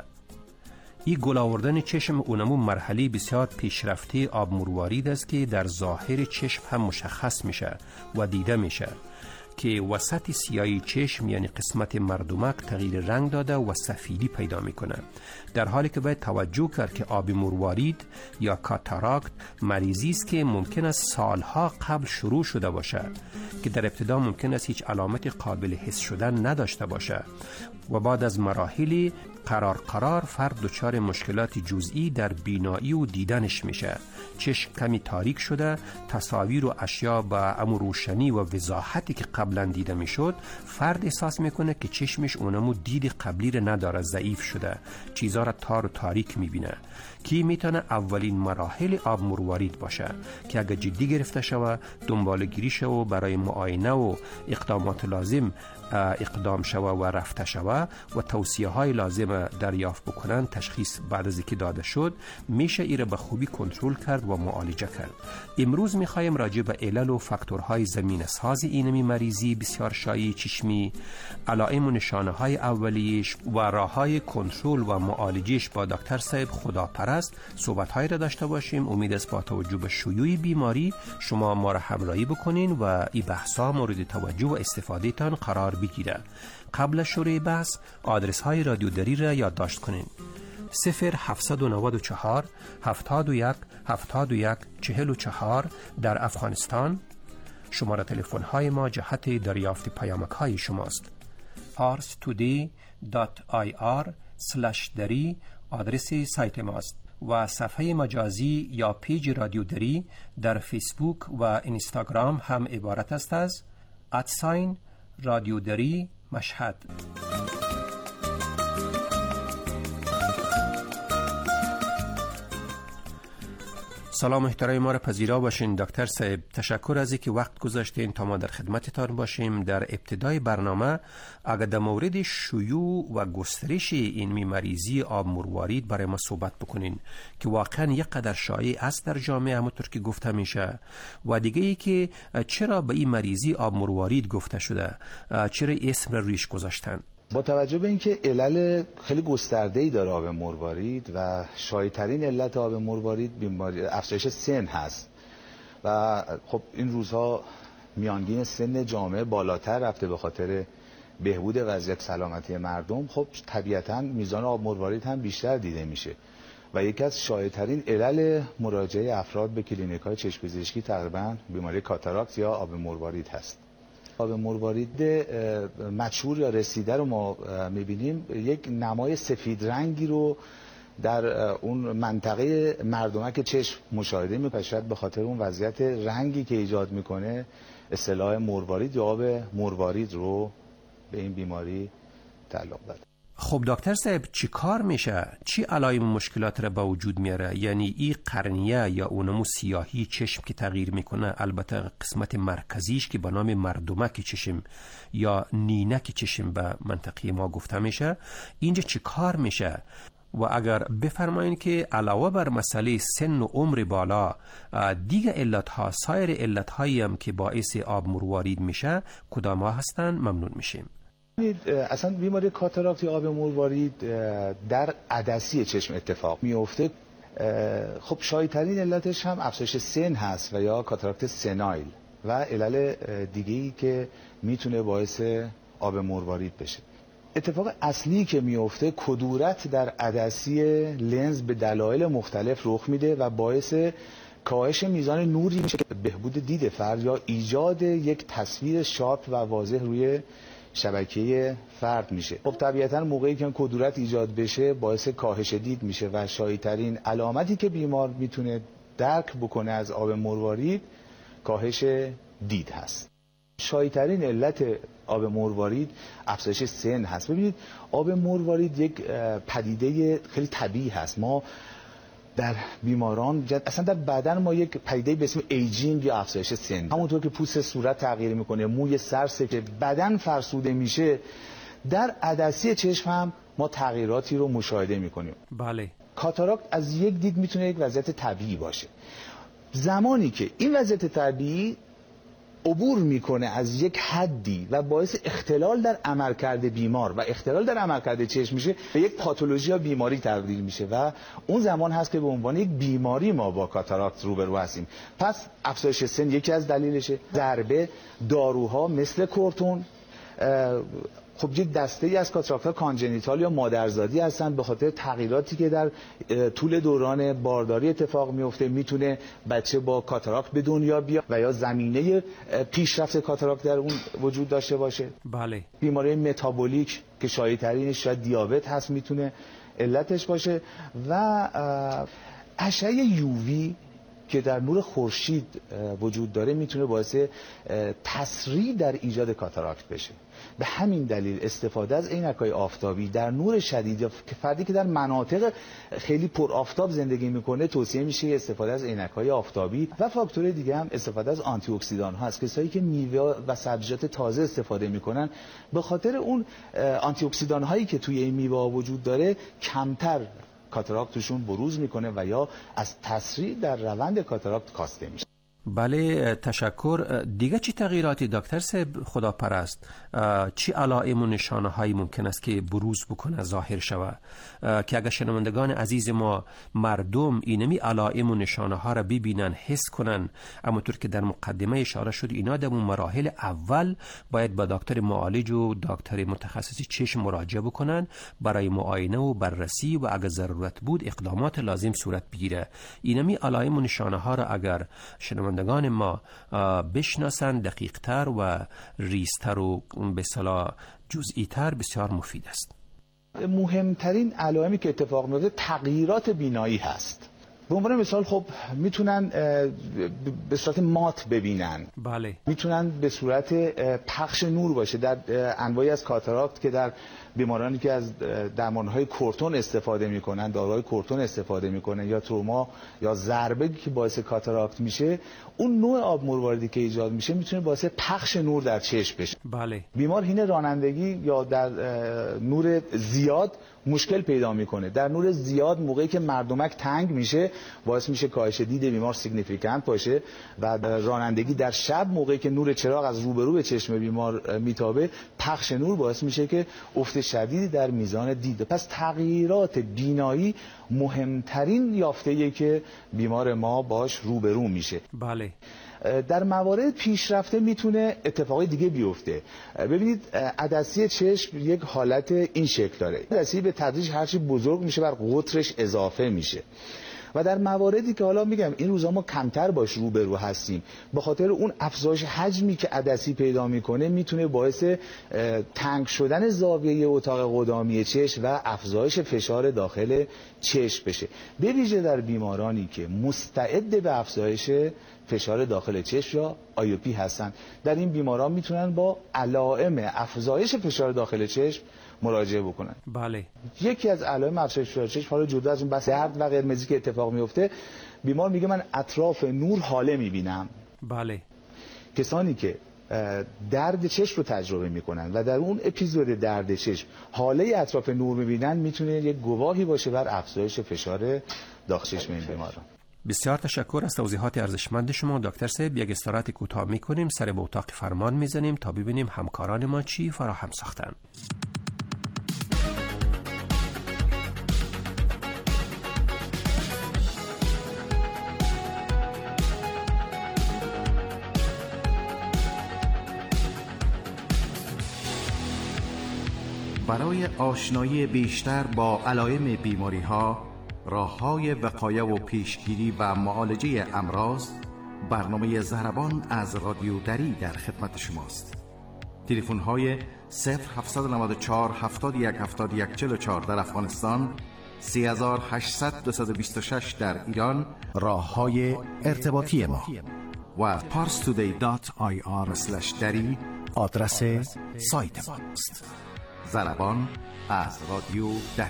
Speaker 3: این گل آوردن چشم اونمو مرحله بسیار پیشرفته آب مروارید است که در ظاهر چشم هم مشخص میشه و دیده میشه که وسط سیاهی چشم یعنی قسمت مردمک تغییر رنگ داده و سفیدی پیدا میکنه، در حالی که باید توجه کرد که آب مروارید یا کاتاراکت مریضی است که ممکن است سالها قبل شروع شده باشه که در ابتدا ممکن است هیچ علامت قابل حس شدن نداشته باشه و بعد از مراحلی قرار قرار فرد دچار مشکلات جزئی در بینایی و دیدنش میشه. چشم کمی تاریک شده، تصاویر و اشیا با امو روشنی و وضاحتی که قبلا دیده میشد فرد احساس میکنه که چشمش اونمو دید قبلی رو نداره، ضعیف شده، چیزا را تار و تاریک میبینه که میتونه اولین مراحل آب مروارید باشه که اگه جدی گرفته شوه دنبال گیری شوه برای معاینه و اقدامات لازم اقدام شوه و رفته شوه و توصیه های لازم دریافت بکنن، تشخیص بعد از اینکه داده شد میشه ایره به خوبی کنترل کرد و معالجه کرد. امروز میخوایم راجع به علل و فاکتورهای زمینه ساز اینمی مریضی بسیار شایع چشمی، علائم و نشانه های اولیش و راه های کنترل و معالجهش با دکتر صاحب خداپرست صحبت های را داشته باشیم. امید است با توجه به شیوع بیماری شما ما را همراهی بکنین و این بحثا مورد توجه و استفاده تان قرار بگیره. قبل از شروع بحث آدرس های رادیو دری را یادداشت کنین: صفر هفتصد و نود و چهار هفتاد و یک هفتاد و یک چهل و چهار در افغانستان. شماره تلفن های ما جهت دریافت پیامک های شماست. پارس تودی دات آی آر سلش دری آدرس سایت ماست و صفحه مجازی یا پیج رادیو دری در فیسبوک و اینستاگرام هم عبارت است از ادساین رادیو دری مشهد. سلام احترام ما را پذیرا باشین دکتر صاحب. تشکر از اینکه وقت گذاشتین تا ما در خدمتتان باشیم. در ابتدای برنامه اگر در مورد شیوع و گسترش این مریضی آب مروارید برای ما صحبت بکنین که واقعا یک قدر شایع است در جامعه همونطور که گفته میشه، و دیگه ای که چرا به این مریضی آب مروارید گفته شده، چرا اسم را رویش گذاشتن؟
Speaker 1: با توجه به اینکه علل خیلی گسترده‌ای داره آب مروارید و شایع‌ترین علت آب مروارید بیماری افزایش سن هست و خب این روزها میانگین سن جامعه بالاتر رفته به خاطر بهبود وضعیت سلامتی مردم، خب طبیعتاً میزان آب مروارید هم بیشتر دیده میشه و یکی از شایع‌ترین علل مراجعه افراد به کلینیک‌های چشم پزشکی تقریباً بیماری کاتاراکت یا آب مروارید هست. آب مروارید مشهور یا رسیده رو ما میبینیم یک نمای سفید رنگی رو در اون منطقه مردمک چشم مشاهده میکنه، شاید به خاطر اون وضعیت رنگی که ایجاد میکنه اصطلاح مروارید یا آب مروارید رو به این بیماری تعلق داده.
Speaker 3: خب دکتر صاحب چی کار میشه؟ چی علائم و مشکلات را به وجود میاره؟ یعنی این قرنیه یا اونمو سیاهی چشم که تغییر میکنه، البته قسمت مرکزیش که به نام مردمک چشم یا نینک چشم به منطقه ما گفته میشه، اینجا چی کار میشه؟ و اگر بفرمایین که علاوه بر مسئله سن و عمر بالا دیگه علت ها، سایر علت هایی هم که باعث آب مروارید میشه کدام ها هستن؟ ممنون میشیم.
Speaker 1: اصلا بیماری کاتاراکت یا آب مروارید در عدسی چشم اتفاق میفته. خب شایع‌ترین علتش هم افزایش سن هست و یا کاتاراکت سنایل و علل دیگه‌ای که میتونه باعث آب مروارید بشه. اتفاق اصلی که میفته کدورت در عدسی لنز به دلایل مختلف رخ میده و باعث کاهش میزان نوری میشه که بهبود دید فرد یا ایجاد یک تصویر شارپ و واضح روی شبکه فرد میشه. خب طبیعتا موقعی که کدورت ایجاد بشه باعث کاهش دید میشه و شایع‌ترین علامتی که بیمار میتونه درک بکنه از آب مروارید کاهش دید هست. شایع‌ترین علت آب مروارید افزایش سن هست. ببینید آب مروارید یک پدیده خیلی طبیعی هست. ما در بیماران جد... اصلا در بدن ما یک پدیده به اسم ایجینگ یا افزایش سن، همونطور که پوست صورت تغییر میکنه، موی سر سفید، بدن فرسوده میشه، در عدسی چشم هم ما تغییراتی رو مشاهده میکنیم.
Speaker 3: بله.
Speaker 1: کاتاراکت از یک دید میتونه یک وضعیت طبیعی باشه. زمانی که این وضعیت طبیعی عبور میکنه از یک حدی و باعث اختلال در عملکرد بیمار و اختلال در عملکرد چشم میشه، به یک پاتولوژی یا بیماری تبدیل میشه و اون زمان هست که به عنوان یک بیماری ما با کاتاراکت روبرو هستیم. پس افزایش سن یکی از دلیلشه، ضربه، داروها مثل کورتون، خب یک دسته ای از کاتاراکت‌ها کانجنیتال یا مادرزادی هستن به خاطر تغییراتی که در طول دوران بارداری اتفاق میفته. میتونه بچه با کاتاراکت به دنیا بیاد و یا زمینه پیشرفت کاتاراکت در اون وجود داشته باشه.
Speaker 3: بله.
Speaker 1: بیماری متابولیک که شایع ترینش شاید دیابت هست میتونه علتش باشه و اشعه یووی که در نور خورشید وجود داره میتونه باعث تسریع در ایجاد کاتاراکت بشه. به همین دلیل استفاده از عینک‌های آفتابی در نور شدید یا فردی که در مناطق خیلی پر آفتاب زندگی میکنه توصیه میشه استفاده از عینک‌های آفتابی و فاکتور دیگه هم استفاده از آنتی اکسیدان ها است. کسایی که میوه و سبزیجات تازه استفاده میکنن به خاطر اون آنتی اکسیدان هایی که توی این میوه وجود داره کمتر کاتاراکت توشون بروز میکنه و یا از تسریع در روند کاتاراکت کاسته میشه.
Speaker 3: بله تشکر. دیگه چی تغییراتی دکتر صاحب خدا پرست، چی علائم و نشانه هایی ممکن است که بروز بکنه، ظاهر شوه، که اگر شنوندگان عزیز ما مردم اینمی علائم و نشانه ها را ببینن، حس کنن، اما طور که در مقدمه اشاره شد اینا در مراحل اول باید با دکتر معالج و دکتر متخصصی چشم مراجعه بکنن برای معاینه و بررسی و اگر ضرورت بود اقدامات لازم صورت بگیره. اینمی علائم و نشانه ها را اگر شنوندگان ما بشناسن دقیق تر و ریزتر و به اصطلاح جزئی تر بسیار مفید است.
Speaker 1: مهمترین علائمی که اتفاق میفته تغییرات بینایی هست. به عنوان مثال خب میتونن به صورت مات ببینن.
Speaker 3: بله.
Speaker 1: میتونن به صورت پخش نور باشه در انواعی از کاتاراکت که در بیمارانی که از درمانهای کورتون استفاده میکنن، داروهای کورتون استفاده میکنن یا تروما یا ضربه که باعث کاتاراکت میشه، اون نوع آب مرواریدی که ایجاد میشه میتونه باعث پخش نور در چشم بشه.
Speaker 3: بله.
Speaker 1: بیمار حین رانندگی یا در نور زیاد مشکل پیدا میکنه. در نور زیاد موقعی که مردمک تنگ میشه باعث میشه کاهش دید بیمار سیگنیفیکانت باشه و رانندگی در شب موقعی که نور چراغ از روبرو به چشم بیمار میتابه، پخش نور باعث میشه که افت شدیدی در میزان دید. پس تغییرات بینایی مهمترین یافته‌ایه که بیمار ما باش روبرو میشه.
Speaker 3: بله.
Speaker 1: در موارد پیشرفته میتونه اتفاقی دیگه بیفته. ببینید عدسی چشم یک حالت این شکل داره. عدسی به تدریج هرچی بزرگ میشه بر قطرش اضافه میشه و در مواردی که حالا میگم این روزا ما کمتر باش روبرو هستیم، به خاطر اون افزایش حجمی که عدسی پیدا میکنه میتونه باعث تنگ شدن زاویه اتاق قدامی چشم و افزایش فشار داخل چشم بشه، به ویژه در بیمارانی که مستعد به افزایش فشار داخل چشم یا آیوپی هستن. در این بیماران میتونن با علائم افزایش فشار داخل چشم مراجعه بکنن.
Speaker 3: بله.
Speaker 1: یکی از علائم افزایش فشار چشم، حالا جدا از اون بحث درد و قرمزی که اتفاق میفته، بیمار میگه من اطراف نور حاله میبینم.
Speaker 3: بله.
Speaker 1: کسانی که درد چشم رو تجربه میکنن و در اون اپیزود درد چشم حاله اطراف نور میبینن، میتونه یک گواهی باشه بر افزایش فشار داخل چشم این بیماران.
Speaker 3: بسیار تشکر از توضیحات ارزشمند شما دکتر صاحب. یک استراحت کوتاه میکنیم، سر به اتاق فرمان میزنیم تا ببینیم همکاران ما چی فراهم ساختن.
Speaker 4: برای آشنایی بیشتر با علائم بیماری ها، راه‌های وقایه و پیشگیری و معالجه امراض، برنامه ضربان از رادیو دری در خدمت شماست. تلفن‌های صفر هفت نه چهار هفتاد و یک هفتاد و یک چهل و چهار در افغانستان، سه هشت صفر صفر دو دو شش در ایران، راه‌های ارتباطی ما و پارس تودی دات آی آر اسلش دری آدرس سایت ماست. ضربان از رادیو دری.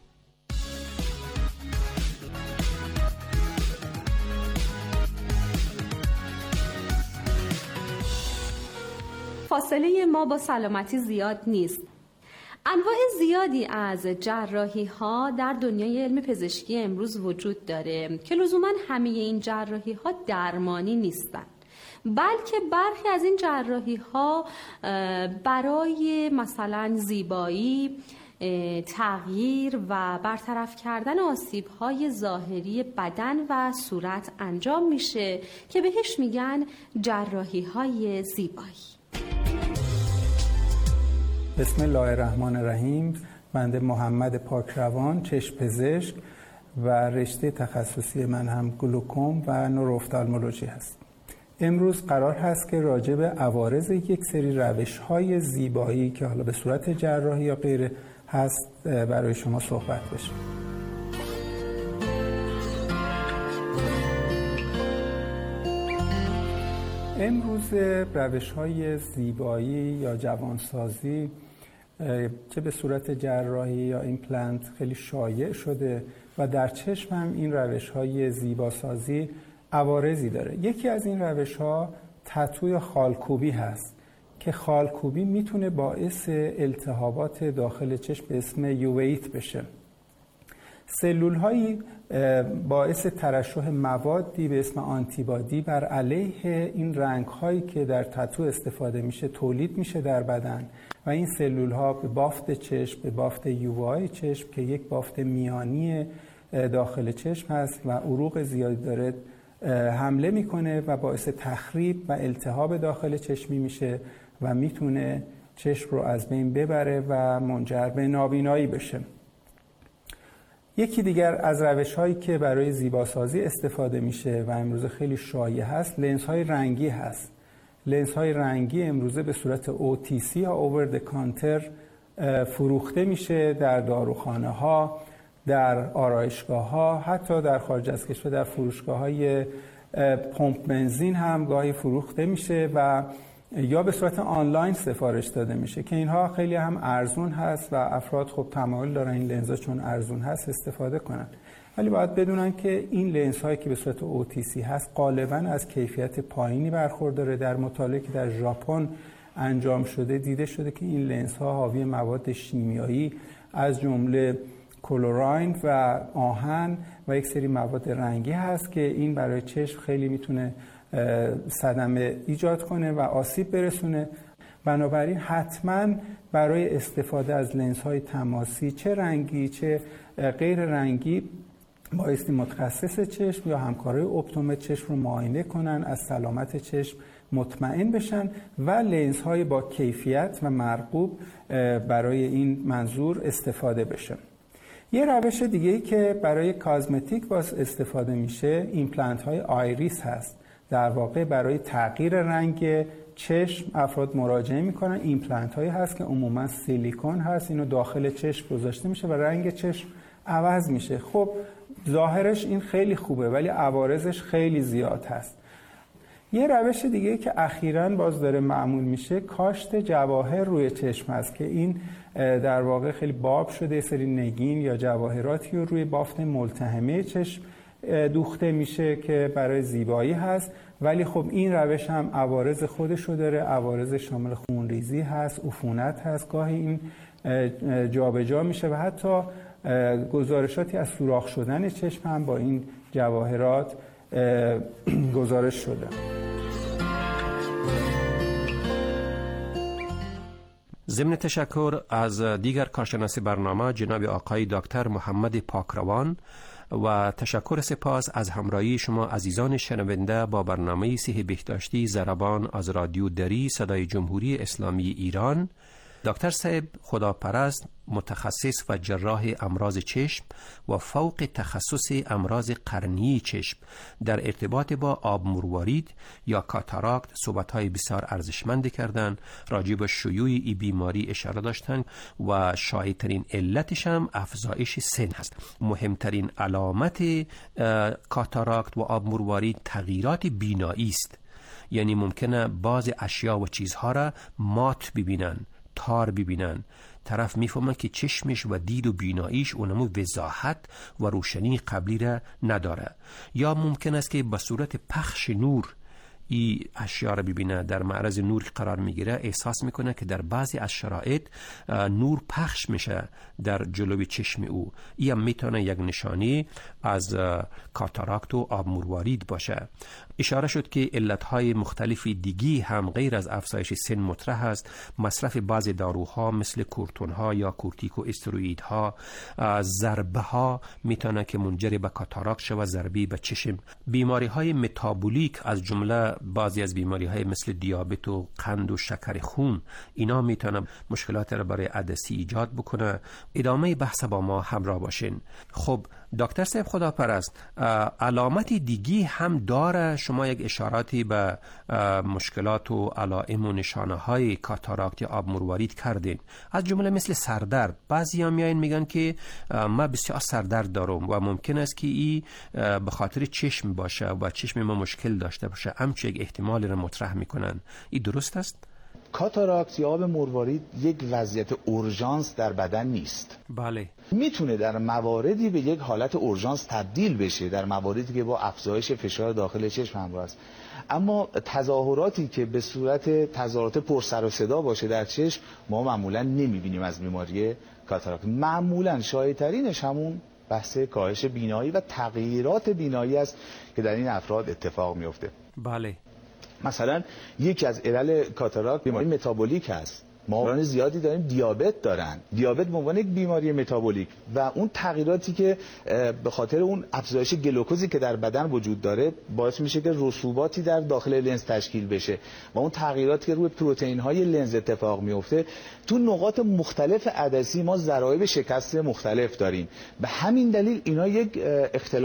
Speaker 5: فاصله ما با سلامتی زیاد نیست. انواع زیادی از جراحی ها در دنیای علم پزشکی امروز وجود داره که لزوما همه این جراحی ها درمانی نیستن، بلکه برخی از این جراحی ها برای مثلا زیبایی، تغییر و برطرف کردن آسیب های ظاهری بدن و صورت انجام میشه که بهش میگن جراحی های زیبایی.
Speaker 9: بسم الله الرحمن الرحیم. بنده محمد پاکروان، چشم پزشک و رشته تخصصی من هم گلوکوم و نوروفتالمولوژی هست. امروز قرار هست که راجع به عوارض یک سری روش‌های زیبایی که حالا به صورت جراحی یا غیره هست برای شما صحبت بشه. امروز روش‌های زیبایی یا جوانسازی چه به صورت جراحی یا ایمپلنت خیلی شایع شده و در چشم هم این روش‌های زیباسازی عوارضی داره. یکی از این روش‌ها تتو خالکوبی هست که خالکوبی میتونه باعث التهابات داخل چشم به اسم یوویت بشه. سلول‌هایی باعث ترشح موادی به اسم آنتیبادی بر علیه این رنگ‌هایی که در تتو استفاده میشه تولید میشه در بدن و این سلول‌ها به بافت چشم، به بافت یووهای چشم که یک بافت میانی داخل چشم هست و عروق زیادی داره حمله میکنه و باعث تخریب و التهاب داخل چشمی میشه و میتونه چشم رو از بین ببره و منجر به نابینایی بشه. یکی دیگر از روش‌هایی که برای زیباسازی استفاده میشه و امروزه خیلی شایع هست، لنزهای رنگی هست. لنزهای رنگی امروزه به صورت او تی سی یا اوور د کانتر فروخته میشه در داروخانه ها در آرایشگاه ها، حتی در خارج از کشور در فروشگاه های پمپ بنزین هم گاهی فروخته میشه و یا به صورت آنلاین سفارش داده میشه که اینها خیلی هم ارزون هست و افراد خب تمایل دارن این لنزها چون ارزون هست استفاده کنن. ولی باید بدونن که این لنز هایی که به صورت او تی سی هست غالبا از کیفیت پایینی برخورداره. در مطالعه که در ژاپن انجام شده دیده شده که این لنز ها حاوی مواد شیمیایی از جمله کلوراین و آهن و یک سری مواد رنگی هست که این برای چشم خیلی میتونه صدمه ایجاد کنه و آسیب برسونه. بنابراین حتما برای استفاده از لنزهای تماسی چه رنگی چه غیر رنگی بایستی متخصص چشم یا همکارای اپتومتر چشم رو معاینه کنن، از سلامت چشم مطمئن بشن و لنزهای با کیفیت و مرغوب برای این منظور استفاده بشه. یه روش دیگه‌ای که برای کازمتیک باز استفاده میشه ایمپلنت های آیریس هست. در واقع برای تغییر رنگ چشم افراد مراجعه میکنن. ایمپلنت هایی هست که عموما سیلیکون هست، اینو داخل چشم گذاشته میشه و رنگ چشم عوض میشه. خب ظاهرش این خیلی خوبه ولی عوارضش خیلی زیاد هست. یه روش دیگه که اخیراً باز داره معمول میشه کاشت جواهر روی چشم هست که این در واقع خیلی باب شده، یه سری نگین یا جواهراتی رو روی بافت ملتهمه چشم دوخته میشه که برای زیبایی هست. ولی خب این روش هم عوارض خودشو داره. عوارض شامل خونریزی هست، عفونت هست، گاهی این جابجا میشه و حتی گزارشاتی از سوراخ شدن چشم هم با این جواهرات گزارش شده.
Speaker 3: ضمن تشکر از دیگر کارشناس برنامه جناب آقای دکتر محمد پاکروان و تشکر سپاس از همراهی شما عزیزان شنونده با برنامه صحت بهداشتی ضربان از رادیو دری صدای جمهوری اسلامی ایران. دکتر صاحب خداپرست، متخصص و جراح امراض چشم و فوق تخصص امراض قرنی چشم در ارتباط با آب مروارید یا کاتاراکت صحبت‌های بسیار ارزشمند کردند. راجع به شیوع این بیماری اشاره داشتند و شایع‌ترین علتش هم افزایش سن هست. مهمترین علامت کاتاراکت و آب مروارید تغییرات بینایی است. یعنی ممکنه بعض اشیا و چیزها را مات ببینن، تار ببینن. طرف میفهمه که چشمش و دید و بیناییش اونمو وضاحت و روشنی قبلی را نداره. یا ممکن است که به صورت پخش نور ای اشیا را ببینه، در معرض نور قرار میگیره، احساس میکنه که در بعضی از شرایط نور پخش میشه در جلوی چشم او. این هم میتونه یک نشانی از کاتاراکت و آب مروارید باشه. اشاره شد که علتهای مختلفی دیگی هم غیر از افزایش سن مطرح است. مصرف بعضی داروها مثل کورتونها یا کورتیکو استروئیدها، ضربه ها میتونه که منجر به کاتاراکت شود، ضربه به چشم. بیماری های متابولیک از جمله بعضی از بیماری های مثل دیابت و قند و شکر خون، اینا میتونه مشکلات را برای عدسی ایجاد بکنه. ادامه بحث با ما همراه باشین. خب دکتر صاحب خداپرست، علامت دیگی هم داره؟ شما یک اشاراتی به مشکلات و علائم و نشانه های کاتاراکت یا آب مروارید کردین، از جمله مثل سردرد. بعضی ها میاین میگن که ما بسیار سردرد دارم و ممکن است که ای به خاطر چشم باشه و چشم ما مشکل داشته باشه. همچه یک احتمالی را مطرح میکنن. این درست است؟
Speaker 1: کاتاراکت یا آب مروارید یک وضعیت اورژانس در بدن نیست.
Speaker 3: بله.
Speaker 1: میتونه در مواردی به یک حالت اورژانس تبدیل بشه، در مواردی که با افزایش فشار داخل چشم همراه است. اما تظاهراتی که به صورت تظاهرات پر سر و صدا باشه در چشم ما معمولا نمیبینیم از بیماری کاتاراکت. معمولا شایع‌ترینش همون بحث کاهش بینایی و تغییرات بینایی است که در این افراد اتفاق میفته.
Speaker 3: بله.
Speaker 1: مثلا یکی از علل کاتاراکت بیماری متابولیک هست. ما افراد زیادی داریم دیابت دارن. دیابت به عنوان یک بیماری متابولیک و اون تغییراتی که به خاطر اون افزایش گلوکوزی که در بدن وجود داره باعث میشه که رسوباتی در داخل لنز تشکیل بشه و اون تغییراتی که روی پروتئین های لنز اتفاق میفته. تو نقاط مختلف عدسی ما ضرایب شکست مختلف داریم. به همین دلیل اینا یک اختلاف